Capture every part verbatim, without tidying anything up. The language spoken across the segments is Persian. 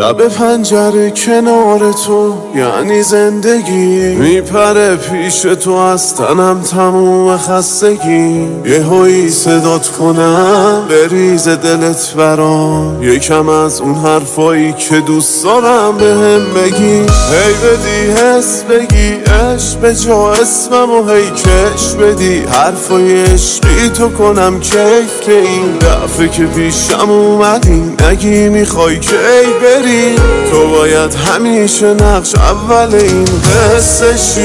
لب پنجره کنار تو یعنی زندگی، میپره پیش تو از تنم تموم خستگی. یه هایی صدات کنم بریز دلت برام، یکم از اون حرفایی که دوست دارم بهم بگی. هی بدی حس بگی عشق به جا اسمم و هی کش بدی حرفای عشقی تو کنم کیف که این دفعه که پیشم اومدی نگی میخوای کی بری. تو باید همیشه نقش اول این قصه شی.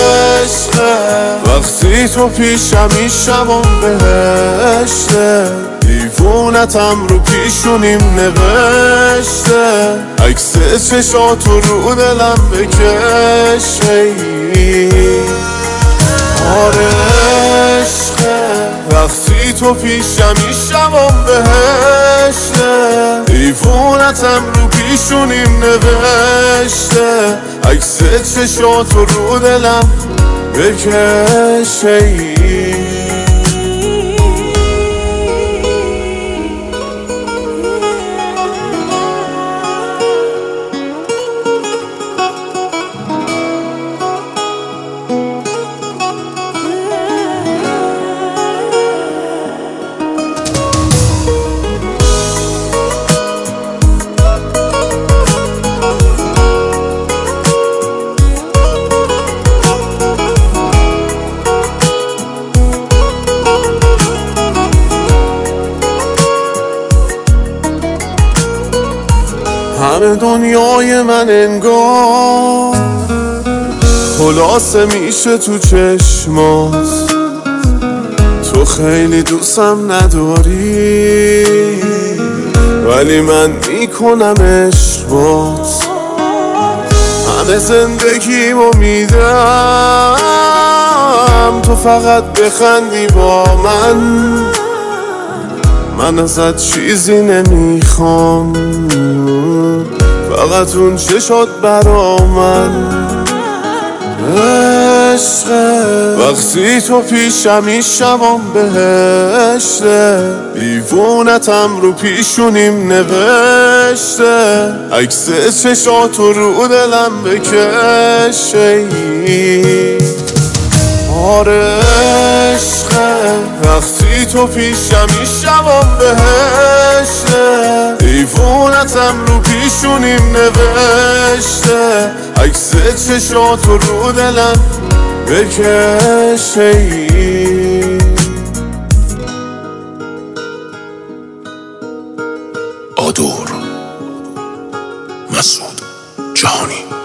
وقتی تو پیشم میشم و بهشته، دیوونتم رو پیشونیم نوشته، عکس چشاتو رو دلم بکش. آره عشقه وقتی تو پیشم میشم و بهشته، دیوونتم رو پیشونیم نوشته، عکس چشاتو رو دلم بکش. همه دنیای من انگار خلاصه میشه تو چشمات، تو خیلی دوستم نداری ولی من میکنم عشق بات. همه زندگیمو میدم تو فقط بخندی با من، من ازت چیزی نمیخوام فقط اون چشات برا من. عشقه وقتی تو پیشم میشم بهشته، دیوونتم رو پیشونیم نوشته، عکس چشاتو رو دلم بکش. آره عشقه وقتی تو پیشم میشم بهشته، دیوونتم رو پیشونیم نوشته، عکس چشاتو رو دلم بکش. آدور مسعود جهانی.